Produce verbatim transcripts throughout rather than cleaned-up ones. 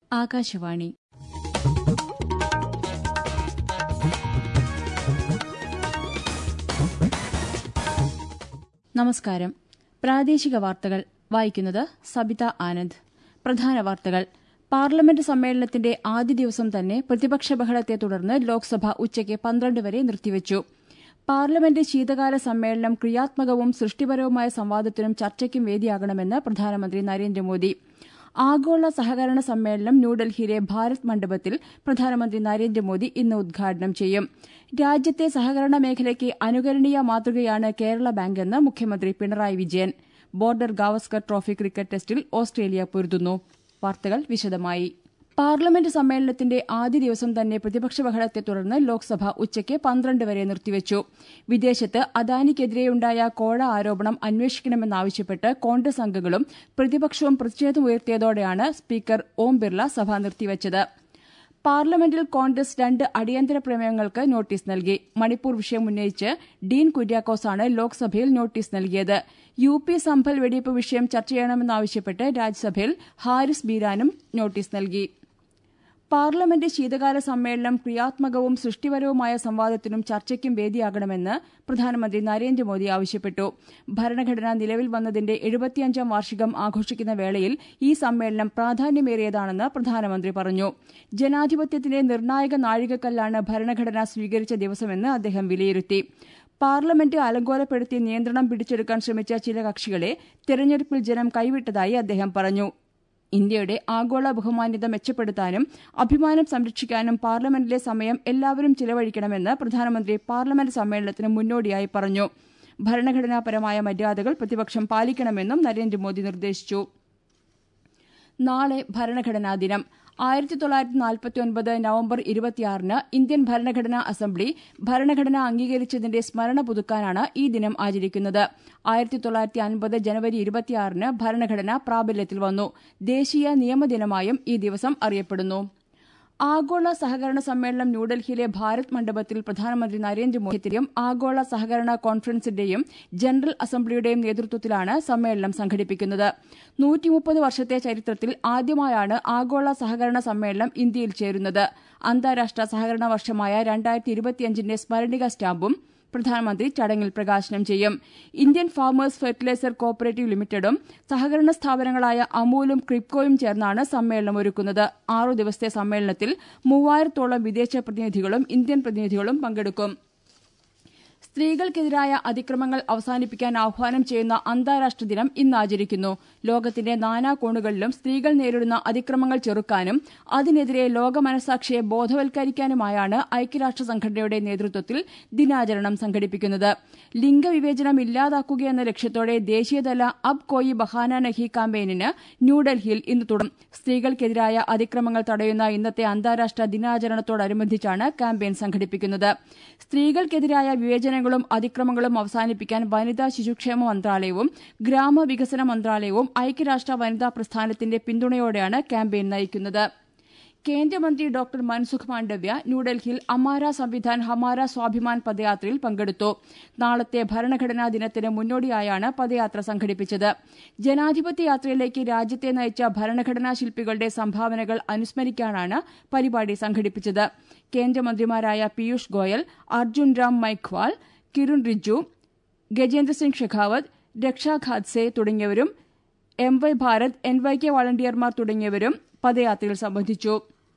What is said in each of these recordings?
ആകാശവാണി. നമസ്കാരം. പ്രാദേശിക വാർത്തകൾ വായിക്കുന്നത് സബിത ആനന്ദ്. പ്രധാന വാർത്തകൾ. പാർലമെന്റ് സമ്മേളനത്തിന്റെ ആദ്യ ദിവസം തന്നെ പ്രതിപക്ഷ ബഹളത്തെ തുടർന്ന് ലോക്സഭ ഉച്ചയ്ക്ക് പന്ത്രണ്ട് വരെ നിർത്തിവച്ചു. പാർലമെന്റ് ശീതകാല സമ്മേളനം ക്രിയാത്മകവും സൃഷ്ടിപരവുമായ സംവാദത്തിനും ചർച്ചയ്ക്കും വേദിയാകണമെന്ന് പ്രധാനമന്ത്രി നരേന്ദ്രമോദി. ആഗോള സഹകരണ സമ്മേളനം ന്യൂഡൽഹിയിലെ ഭാരത് മണ്ഡപത്തിൽ പ്രധാനമന്ത്രി നരേന്ദ്രമോദി ഇന്ന് ഉദ്ഘാടനം ചെയ്യും. രാജ്യത്തെ സഹകരണ മേഖലയ്ക്ക് അനുകരണീയ മാതൃകയാണ് കേരള ബാങ്കെന്ന് മുഖ്യമന്ത്രി Pinarayi Vijayan. Border Gavaskar trophy cricket ടെസ്റ്റിൽ ഓസ്ട്രേലിയ പൊരുതുന്നു. വാർത്തകൾ വിശദമായി. പാർലമെന്റ് സമ്മേളനത്തിന്റെ ആദ്യ ദിവസം തന്നെ പ്രതിപക്ഷ ബഹളത്തെ തുടർന്ന് ലോക്സഭ ഉച്ചയ്ക്ക് പന്ത്രണ്ട് വരെ നിർത്തിവച്ചു. വിദേശത്ത് അദാനിക്കെതിരെയുണ്ടായ കോഴ ആരോപണം അന്വേഷിക്കണമെന്നാവശ്യപ്പെട്ട് കോൺഗ്രസ് അംഗങ്ങളും പ്രതിപക്ഷവും പ്രതിഷേധമുയർത്തിയതോടെയാണ് സ്പീക്കർ ഓം ബിർള സഭ നിർത്തിവച്ചത്. പാർലമെന്റിൽ കോൺഗ്രസ് രണ്ട് അടിയന്തര പ്രമേയങ്ങൾക്ക് നോട്ടീസ് നൽകി. മണിപ്പൂർ വിഷയം ഉന്നയിച്ച് ഡീൻ കുര്യാക്കോസാണ് ലോക്സഭയിൽ നോട്ടീസ് നൽകിയത്. യു പി സംഭൽ വെടിവയ്പ് വിഷയം ചർച്ച ചെയ്യണമെന്നാവശ്യപ്പെട്ട് രാജ്യസഭയിൽ ഹാരിസ് ബീരാനും നോട്ടീസ് നൽകി. പാർലമെന്റ് ശീതകാല സമ്മേളനം ക്രിയാത്മകവും സൃഷ്ടിപരവുമായ സംവാദത്തിനും ചർച്ചയ്ക്കും വേദിയാകണമെന്ന് പ്രധാനമന്ത്രി നരേന്ദ്രമോദി ആവശ്യപ്പെട്ടു. ഭരണഘടന നിലവിൽ വന്നതിന്റെ എഴുപത്തിയഞ്ചാം വാർഷികം ആഘോഷിക്കുന്ന വേളയിൽ ഈ സമ്മേളനം പ്രാധാന്യമേറിയതാണെന്ന് പ്രധാനമന്ത്രി പറഞ്ഞു. ജനാധിപത്യത്തിന്റെ നിർണായക നാഴികക്കല്ലാണ് ഭരണഘടന സ്വീകരിച്ച ദിവസമെന്ന് അദ്ദേഹം വിലയിരുത്തി. പാർലമെന്റ് അലങ്കോലപ്പെടുത്തി നിയന്ത്രണം പിടിച്ചെടുക്കാൻ ശ്രമിച്ച ചില കക്ഷികളെ തെരഞ്ഞെടുപ്പിൽ ജനം കൈവിട്ടതായി അദ്ദേഹം പറഞ്ഞു. ഇന്ത്യയുടെ ആഗോള ബഹുമാന്യത മെച്ചപ്പെടുത്താനും അഭിമാനം സംരക്ഷിക്കാനും പാർലമെന്റിലെ സമയം എല്ലാവരും ചിലവഴിക്കണമെന്ന് പ്രധാനമന്ത്രി പാർലമെന്റ് സമ്മേളനത്തിന് മുന്നോടിയായി പറഞ്ഞു. ഭരണഘടനാപരമായ മര്യാദകൾ പ്രതിപക്ഷം പാലിക്കണമെന്നും നരേന്ദ്രമോദി നിർദ്ദേശിച്ചു. നാളെ ഭരണഘടനാ ദിനം. ആയിരത്തി തൊള്ളായിരത്തി നാൽപ്പത്തിയൊൻപത് നവംബർ ഇരുപത്തിയാറിന് ഇന്ത്യൻ ഭരണഘടനാ അസംബ്ലി ഭരണഘടന അംഗീകരിച്ചതിന്റെ സ്മരണ പുതുക്കാനാണ് ഈ ദിനം ആചരിക്കുന്നത്. ആയിരത്തി തൊള്ളായിരത്തി അൻപത് ജനുവരി ഇരുപത്തിയാറിന് ഭരണഘടന പ്രാബല്യത്തിൽ വന്നു. ദേശീയ നിയമദിനമായും ഈ ദിവസം അറിയപ്പെടുന്നു. ആഗോള സഹകരണ സമ്മേളനം ന്യൂഡൽഹിയിലെ ഭാരത് മണ്ഡപത്തിൽ പ്രധാനമന്ത്രി നരേന്ദ്രമോദിയും ആഗോള സഹകരണ കോൺഫറൻസിന്റെയും ജനറൽ അസംബ്ലിയുടെയും നേതൃത്വത്തിലാണ് സമ്മേളനം സംഘടിപ്പിക്കുന്നത്. നൂറ്റിമുപ്പത് വർഷത്തെ ചരിത്രത്തിൽ ആദ്യമായാണ് ആഗോള സഹകരണ സമ്മേളനം ഇന്ത്യയിൽ ചേരുന്നത്. അന്താരാഷ്ട്ര സഹകരണ വർഷമായ രണ്ടായിരത്തി ഇരുപത്തിയഞ്ചിന്റെ സ്മരണിക സ്റ്റാമ്പും പ്രധാനമന്ത്രി ചടങ്ങിൽ പ്രകാശനം ചെയ്യും. ഇന്ത്യൻ ഫാമേഴ്സ് ഫെർട്ടിലൈസർ കോഓപ്പറേറ്റീവ് ലിമിറ്റഡും സഹകരണ സ്ഥാപനങ്ങളായ അമൂലും ക്രിപ്കോയും ചേർന്നാണ് സമ്മേളനം ഒരുക്കുന്നത്. ആറു ദിവസത്തെ സമ്മേളനത്തിൽ മൂവായിരത്തോളം വിദേശ പ്രതിനിധികളും ഇന്ത്യൻ പ്രതിനിധികളും പങ്കെടുക്കും. സ്ത്രീകൾക്കെതിരായ അതിക്രമങ്ങൾ അവസാനിപ്പിക്കാൻ ആഹ്വാനം ചെയ്യുന്ന അന്താരാഷ്ട്ര ദിനം ഇന്ന് ആചരിക്കുന്നു. ലോകത്തിന്റെ നാനാകോണുകളിലും സ്ത്രീകൾ നേരിടുന്ന അതിക്രമങ്ങൾ ചെറുക്കാനും അതിനെതിരെ ലോകമനസാക്ഷിയെ ബോധവൽക്കരിക്കാനുമായാണ് ഐക്യരാഷ്ട്ര സംഘടനയുടെ നേതൃത്വത്തിൽ ദിനാചരണം സംഘടിപ്പിക്കുന്നത്. ലിംഗവിവേചനം ഇല്ലാതാക്കുകയെന്ന ലക്ഷ്യത്തോടെ ദേശീയതല അബ് കോയി ബഹാന നഹി ക്യാമ്പയിനിന് ന്യൂഡൽഹിയിൽ ഇന്ന് തുടക്കം. സ്ത്രീകൾക്കെതിരായ അതിക്രമങ്ങൾ തടയുന്ന ഇന്നത്തെ അന്താരാഷ്ട്ര ദിനാചരണത്തോടനുബന്ധിച്ചാണ് ക്യാമ്പയിൻ സംഘടിപ്പിക്കുന്നത്. സ്ത്രീകൾക്കെതിരായ വിവേചനങ്ങളും അതിക്രമങ്ങളും അവസാനിപ്പിക്കാൻ വനിതാ ശിശുക്ഷേമ മന്ത്രാലയവും ഗ്രാമവികസന മന്ത്രാലയവും ഐക്യരാഷ്ട്ര വനിതാ പ്രസ്ഥാനത്തിന്റെ പിന്തുണയോടെയാണ് ക്യാമ്പയിൻ നയിക്കുന്നത്. കേന്ദ്രമന്ത്രി ഡോക്ടർ മൻസുഖ് മാണ്ഡവ്യ ന്യൂഡൽഹിയിൽ അമാര സംവിധാൻ ഹമാര സ്വാഭിമാൻ പദയാത്രയിൽ പങ്കെടുത്തു. നാളത്തെ ഭരണഘടനാ ദിനത്തിന് മുന്നോടിയായാണ് പദയാത്ര സംഘടിപ്പിച്ചത്. ജനാധിപത്യ യാത്രയിലേക്ക് രാജ്യത്തെ നയിച്ച ഭരണഘടനാ ശില്പികളുടെ സംഭാവനകൾ അനുസ്മരിക്കാനാണ് പരിപാടി സംഘടിപ്പിച്ചത്. കേന്ദ്രമന്ത്രിമാരായ പീയൂഷ് ഗോയൽ, അർജുൻ രാം മൈഖ്വാൾ, കിരൺ റിജ്ജു, ഗജേന്ദ്രസിംഗ് ഷെഖാവത്ത്, രക്ഷാ ഖാദ്സെ തുടങ്ങിയവരും M Y Bharat, N Y K വളണ്ടിയർമാർ തുടങ്ങിയവരും പദയാത്രയിൽ സംബന്ധിച്ചു.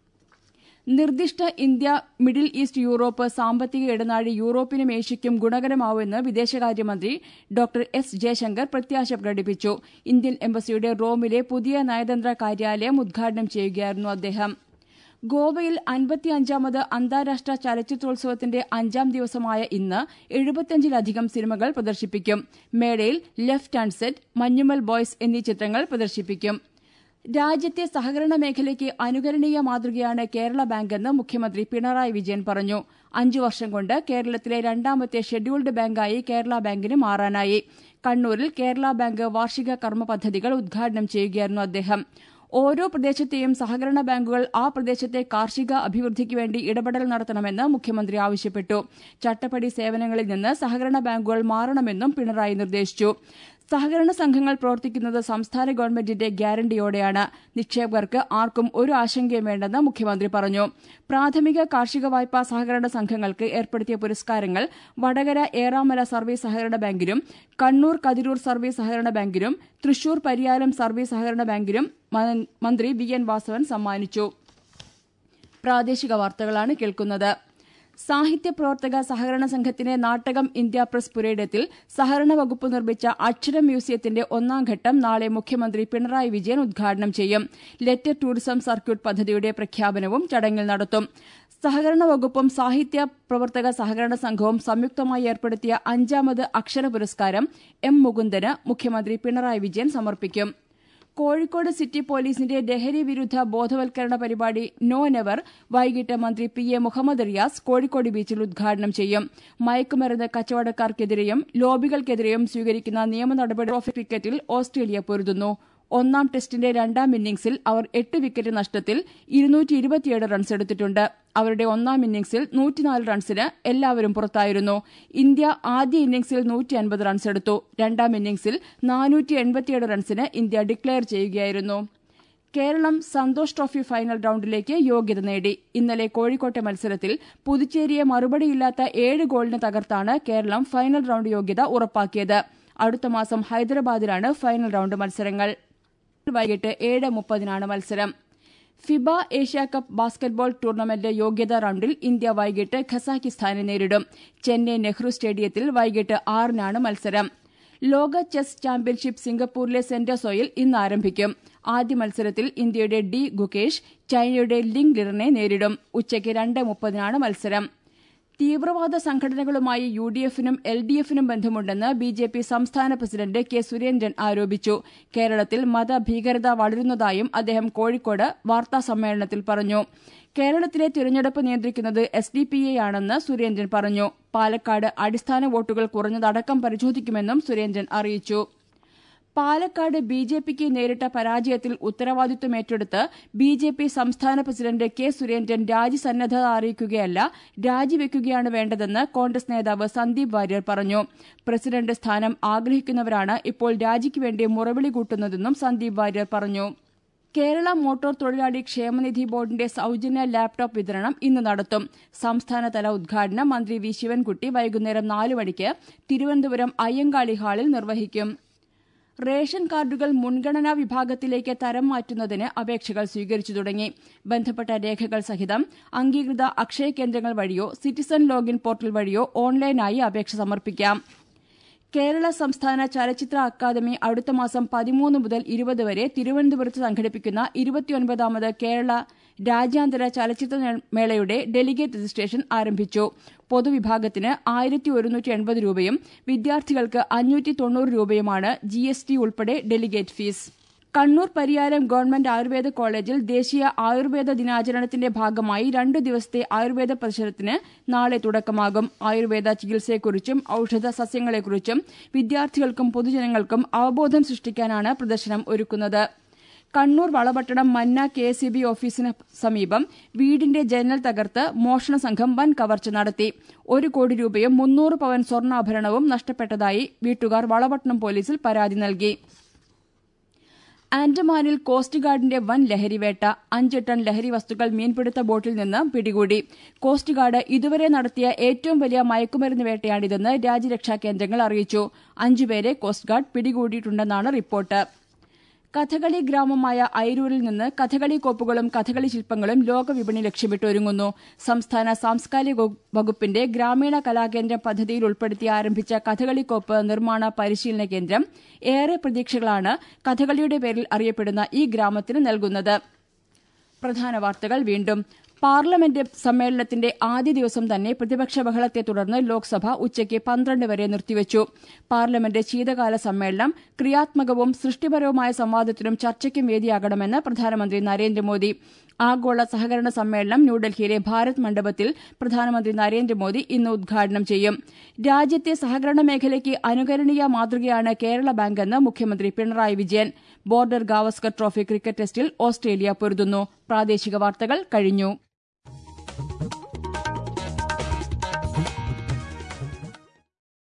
നിർദ്ദിഷ്ട ഇന്ത്യ മിഡിൽ ഈസ്റ്റ് യൂറോപ്പ് സാമ്പത്തിക ഇടനാഴി യൂറോപ്പിനും ഏഷ്യയ്ക്കും ഗുണകരമാവുമെന്ന് വിദേശകാര്യമന്ത്രി ഡോക്ടർ എസ് ജയശങ്കർ പ്രത്യാശ പ്രകടിപ്പിച്ചു. ഇന്ത്യൻ എംബസിയുടെ റോമിലെ പുതിയ നയതന്ത്ര കാര്യാലയം ഉദ്ഘാടനം ചെയ്യുകയായിരുന്നു അദ്ദേഹം. ഗോവയിൽ അൻപത്തിയഞ്ചാമത് അന്താരാഷ്ട്ര ചലച്ചിത്രോത്സവത്തിന്റെ അഞ്ചാം ദിവസമായ ഇന്ന് എഴുപത്തിയഞ്ചിലധികം സിനിമകൾ പ്രദർശിപ്പിക്കും. മേളയിൽ ലെഫ്റ്റ് അൺസെറ്റ്, മഞ്ഞുമൽ ബോയ്സ് എന്നീ ചിത്രങ്ങൾ പ്രദർശിപ്പിക്കും. രാജ്യത്തെ സഹകരണ മേഖലയ്ക്ക് അനുകരണീയ മാതൃകയാണ് കേരള ബാങ്കെന്ന് മുഖ്യമന്ത്രി പിണറായി വിജയൻ പറഞ്ഞു. അഞ്ചു വർഷം കൊണ്ട് കേരളത്തിലെ രണ്ടാമത്തെ ഷെഡ്യൂൾഡ് ബാങ്കായി കേരള ബാങ്കിന് മാറാനായി. കണ്ണൂരിൽ കേരള ബാങ്ക് വാർഷിക കർമ്മ പദ്ധതികൾ ഉദ്ഘാടനം ചെയ്യുകയായിരുന്നു അദ്ദേഹം. ഓരോ പ്രദേശത്തെയും സഹകരണ ബാങ്കുകൾ ആ പ്രദേശത്തെ കാർഷിക അഭിവൃദ്ധിക്ക് വേണ്ടി ഇടപെടൽ നടത്തണമെന്ന് മുഖ്യമന്ത്രി ആവശ്യപ്പെട്ടു. ചട്ടപ്പടി സേവനങ്ങളിൽ നിന്ന് സഹകരണ ബാങ്കുകൾ മാറണമെന്നും പിണറായി നിർദ്ദേശിച്ചു. സഹകരണ സംഘങ്ങൾ പ്രവർത്തിക്കുന്നത് സംസ്ഥാന ഗവൺമെന്റിന്റെ ഗ്യാരണ്ടിയോടെയാണ്. നിക്ഷേപകർക്ക് ആർക്കും ഒരു ആശങ്കയും വേണ്ടെന്ന് മുഖ്യമന്ത്രി പറഞ്ഞു. പ്രാഥമിക കാർഷിക വായ്പാ സഹകരണ സംഘങ്ങൾക്ക് ഏർപ്പെടുത്തിയ പുരസ്കാരങ്ങൾ വടകര ഏറാമല സർവീസ് സഹകരണ ബാങ്കിനും കണ്ണൂർ കതിരൂർ സർവീസ് സഹകരണ ബാങ്കിനും തൃശൂർ പരിയാരം സർവീസ് സഹകരണ ബാങ്കിനും മന്ത്രി വി എൻ വാസവൻ സമ്മാനിച്ചു. പ്രാദേശിക വാർത്തകളാണ് കേൾക്കുന്നത്. സാഹിത്യ പ്രവർത്തക സഹകരണ സംഘത്തിന്റെ നാട്ടകം ഇന്ത്യ പ്രസ് പുരയിടത്തിൽ സഹകരണ വകുപ്പ് നിർമ്മിച്ച അക്ഷരം മ്യൂസിയത്തിന്റെ ഒന്നാം ഘട്ടം നാളെ മുഖ്യമന്ത്രി പിണറായി വിജയൻ ഉദ്ഘാടനം ചെയ്യും. ലെറ്റർ ടൂറിസം സർക്യൂട്ട് പദ്ധതിയുടെ പ്രഖ്യാപനവും ചടങ്ങിൽ നടത്തും. സഹകരണ വകുപ്പും സാഹിത്യ പ്രവർത്തക സഹകരണ സംഘവും സംയുക്തമായി ഏർപ്പെടുത്തിയ അഞ്ചാമത് അക്ഷര പുരസ്കാരം എം മുകുന്ദന് മുഖ്യമന്ത്രി പിണറായി വിജയൻ സമർപ്പിക്കും. കോഴിക്കോട് സിറ്റി പോലീസിന്റെ ലഹരി വിരുദ്ധ ബോധവൽക്കരണ പരിപാടി നോ നെവർ വൈകിട്ട് മന്ത്രി പി എ മുഹമ്മദ് റിയാസ് കോഴിക്കോട് ബീച്ചിൽ ഉദ്ഘാടനം ചെയ്യും. മയക്കുമരുന്ന് കച്ചവടക്കാർക്കെതിരെയും ലോബികൾക്കെതിരെയും സ്വീകരിക്കുന്ന നിയമ നടപടി ക്രിക്കറ്റിൽ ഓസ്ട്രേലിയ പൊരുതുന്നു. ഒന്നാം ടെസ്റ്റിന്റെ രണ്ടാം ഇന്നിംഗ്സിൽ അവർ എട്ട് വിക്കറ്റ് നഷ്ടത്തിൽ ഇരുന്നൂറ്റി ഇരുപത്തിയേഴ് റൺസെടുത്തിട്ടുണ്ട്. അവരുടെ ഒന്നാം ഇന്നിംഗ്സിൽ നൂറ്റിനാല് റൺസിന് എല്ലാവരും പുറത്തായിരുന്നു. ഇന്ത്യ ആദ്യ ഇന്നിംഗ്സിൽ നൂറ്റി അൻപത് റൺസെടുത്തു. രണ്ടാം ഇന്നിംഗ്സിൽ നാനൂറ്റി എൺപത്തിയേഴ് റൺസിന് ഇന്ത്യ ഡിക്ലെയർ ചെയ്യുകയായിരുന്നു. കേരളം സന്തോഷ് ട്രോഫി ഫൈനൽ റൌണ്ടിലേക്ക് യോഗ്യത നേടി. ഇന്നലെ കോഴിക്കോട്ടെ മത്സരത്തിൽ പുതുച്ചേരിയെ മറുപടിയില്ലാത്ത ഏഴ് ഗോളിന് തകർത്താണ് കേരളം ഫൈനൽ റൌണ്ട് യോഗ്യത ഉറപ്പാക്കിയത്. അടുത്ത മാസം ഹൈദരാബാദിലാണ് ഫൈനൽ റൌണ്ട് മത്സരങ്ങൾ. വൈകിട്ട് ഏഴ് മുപ്പതിനാണ് മത്സരം. ഫിബ ഏഷ്യാകപ്പ് ബാസ്കറ്റ്ബോൾ ടൂർണമെന്റ് യോഗ്യതാ റൌണ്ടിൽ ഇന്ത്യ വൈകിട്ട് ഖസാക്കിസ്ഥാനെ നേരിടും. ചെന്നൈ നെഹ്റു സ്റ്റേഡിയത്തിൽ വൈകിട്ട് ആറിനാണ് മത്സരം. ലോക ചെസ് ചാമ്പ്യൻഷിപ്പ് സിംഗപ്പൂരിലെ സെന്റോസയിൽ ഇന്ന് ആരംഭിക്കും. ആദ്യ മത്സരത്തിൽ ഇന്ത്യയുടെ ഡി ഗുകേഷ് ചൈനയുടെ ലിങ് ലിറിനെ നേരിടും. ഉച്ചയ്ക്ക് രണ്ട് മുപ്പതിനാണ് മത്സരം. തീവ്രവാദ സംഘടനകളുമായി യു ഡി എഫിനും എൽ ഡി എഫിനും ബന്ധമുണ്ടെന്ന് ബി ജെ പി സംസ്ഥാന പ്രസിഡന്റ് കെ സുരേന്ദ്രൻ ആരോപിച്ചു. കേരളത്തിൽ മതഭീകരത വളരുന്നതായും അദ്ദേഹം കോഴിക്കോട് വാർത്താസമ്മേളനത്തിൽ പറഞ്ഞു. കേരളത്തിലെ തിരഞ്ഞെടുപ്പ് നിയന്ത്രിക്കുന്നത് എസ് ഡി പി ഐ ആണെന്ന് സുരേന്ദ്രൻ പറഞ്ഞു. പാലക്കാട് അടിസ്ഥാന വോട്ടുകൾ കുറഞ്ഞതടക്കം പരിശോധിക്കുമെന്നും സുരേന്ദ്രൻ അറിയിച്ചു. പാലക്കാട് ബി ജെ പിക്ക് നേരിട്ട പരാജയത്തിൽ ഉത്തരവാദിത്വം ഏറ്റെടുത്ത് ബി ജെ പി സംസ്ഥാന പ്രസിഡന്റ് കെ സുരേന്ദ്രൻ രാജിസന്നദ്ധത അറിയിക്കുകയല്ല, രാജിവെക്കുകയാണ് വേണ്ടതെന്ന് കോൺഗ്രസ് നേതാവ് സന്ദീപ് വാര്യർ പറഞ്ഞു. പ്രസിഡന്റ് സ്ഥാനം ആഗ്രഹിക്കുന്നവരാണ് ഇപ്പോൾ രാജിക്ക് വേണ്ടി മുറവിളി കൂട്ടുന്നതെന്നും സന്ദീപ് വാര്യർ പറഞ്ഞു. കേരള മോട്ടോർ തൊഴിലാളി ക്ഷേമനിധി ബോർഡിന്റെ സൌജന്യ ലാപ്ടോപ്പ് വിതരണം ഇന്ന് നടത്തും. സംസ്ഥാനതല ഉദ്ഘാടനം മന്ത്രി വി ശിവൻകുട്ടി വൈകുന്നേരം നാല് മണിക്ക് തിരുവനന്തപുരം അയ്യങ്കാളി ഹാളിൽ നിർവഹിക്കും. റേഷൻ കാർഡുകൾ മുൻഗണനാ വിഭാഗത്തിലേക്ക് തരം മാറ്റുന്നതിന് അപേക്ഷകൾ സ്വീകരിച്ചു തുടങ്ങി. ബന്ധപ്പെട്ട രേഖകൾ സഹിതം അംഗീകൃത അക്ഷയ കേന്ദ്രങ്ങൾ വഴിയോ സിറ്റിസൺ ലോഗിൻ പോർട്ടൽ വഴിയോ ഓൺലൈനായി അപേക്ഷ സമർപ്പിക്കാം. കേരള സംസ്ഥാന ചലച്ചിത്ര അക്കാദമി അടുത്ത മാസം പതിമൂന്ന് മുതൽ ഇരുപത് വരെ തിരുവനന്തപുരത്ത് സംഘടിപ്പിക്കുന്ന ഇരുപത്തിയൊൻപതാമത് കേരള രാജ്യാന്തര ചലച്ചിത്ര മേളയുടെ ഡെലിഗേറ്റ് രജിസ്ട്രേഷൻ ആരംഭിച്ചു. പൊതുവിഭാഗത്തിന് ആയിരത്തി ഒരുന്നൂറ്റി എൺപത് രൂപയും വിദ്യാർത്ഥികൾക്ക് അഞ്ഞൂറ്റി തൊണ്ണൂറ് രൂപയുമാണ് ജി എസ് ടി ഉൾപ്പെടെ delegate fees. Kannur Pariyaram government ayurveda കോളേജിൽ ദേശീയ ആയുർവേദ ദിനാചരണത്തിന്റെ ഭാഗമായി രണ്ടു ദിവസത്തെ ആയുർവേദ പ്രദർശനത്തിന് നാളെ തുടക്കമാകും. ആയുർവേദ ചികിത്സയെക്കുറിച്ചും ഔഷധ സസ്യങ്ങളെക്കുറിച്ചും വിദ്യാർത്ഥികൾക്കും പൊതുജനങ്ങൾക്കും അവബോധം സൃഷ്ടിക്കാനാണ് പ്രദർശനം ഒരുക്കുന്നത്. കണ്ണൂർ വളപട്ടണം മന്ന കെ എസ് ഇ ബി ഓഫീസിന് സമീപം വീടിന്റെ ജനൽ തകർത്ത് മോഷണ സംഘം വൻ കവർച്ച നടത്തി. ഒരു കോടി രൂപയും മുന്നൂറ് പവൻ സ്വർണ്ണാഭരണവും നഷ്ടപ്പെട്ടതായി വീട്ടുകാർ വളപട്ടണം പോലീസിൽ പരാതി നൽകി. ആൻഡമാനിൽ കോസ്റ്റ് ഗാർഡിന്റെ വൻ ലഹരിവേട്ട. അഞ്ച് ടൺ ലഹരി വസ്തുക്കൾ മീൻപിടുത്ത ബോട്ടിൽ നിന്ന് പിടികൂടി. കോസ്റ്റ് ഗാർഡ് ഇതുവരെ നടത്തിയ ഏറ്റവും വലിയ മയക്കുമരുന്ന് വേട്ടയാണിതെന്ന് രാജ്യരക്ഷാ കേന്ദ്രങ്ങൾ അറിയിച്ചു. അഞ്ചുപേരെ കോസ്റ്റ് ഗാർഡ് പിടികൂടിയിട്ടുണ്ടെന്നാണ് റിപ്പോർട്ട്. കഥകളി ഗ്രാമമായ ഐരൂരിൽ നിന്ന് കഥകളി കോപ്പുകളും കഥകളി ശില്പങ്ങളും ലോകവിപണി ലക്ഷ്യമിട്ടൊരുങ്ങുന്നു. സംസ്ഥാന സാംസ്കാരിക വകുപ്പിന്റെ ഗ്രാമീണ കലാകേന്ദ്രം പദ്ധതിയിൽ ഉൾപ്പെടുത്തി ആരംഭിച്ച കഥകളി കോപ്പ് നിർമ്മാണ പരിശീലന കേന്ദ്രം ഏറെ പ്രതീക്ഷകളാണ് കഥകളിയുടെ പേരിൽ അറിയപ്പെടുന്ന ഈ ഗ്രാമത്തിന് നൽകുന്നത്. പ്രധാന വാർത്തകൾ വീണ്ടും. പാർലമെന്റ് സമ്മേളനത്തിന്റെ ആദ്യ ദിവസം തന്നെ പ്രതിപക്ഷ ബഹളത്തെ തുടർന്ന് ലോക്സഭ ഉച്ചയ്ക്ക് പന്ത്രണ്ട് വരെ നിർത്തിവച്ചു. പാർലമെന്റ് ശീതകാല സമ്മേളനം ക്രിയാത്മകവും സൃഷ്ടിപരവുമായ സംവാദത്തിനും ചർച്ചയ്ക്കും വേദിയാകണമെന്ന് പ്രധാനമന്ത്രി നരേന്ദ്രമോദി. ആഗോള സഹകരണ സമ്മേളനം ന്യൂഡൽഹിയിലെ ഭാരത് മണ്ഡപത്തിൽ പ്രധാനമന്ത്രി നരേന്ദ്രമോദി ഇന്ന് ഉദ്ഘാടനം ചെയ്യും. രാജ്യത്തെ സഹകരണ മേഖലയ്ക്ക് അനുകരണീയ മാതൃകയാണ് കേരള ബാങ്കെന്ന് മുഖ്യമന്ത്രി Pinarayi Vijayan. Border Gavaskar trophy cricket ടെസ്റ്റിൽ ഓസ്ട്രേലിയ പൊരുതുന്നു. പ്രാദേശിക വാർത്തകൾ കഴിഞ്ഞു.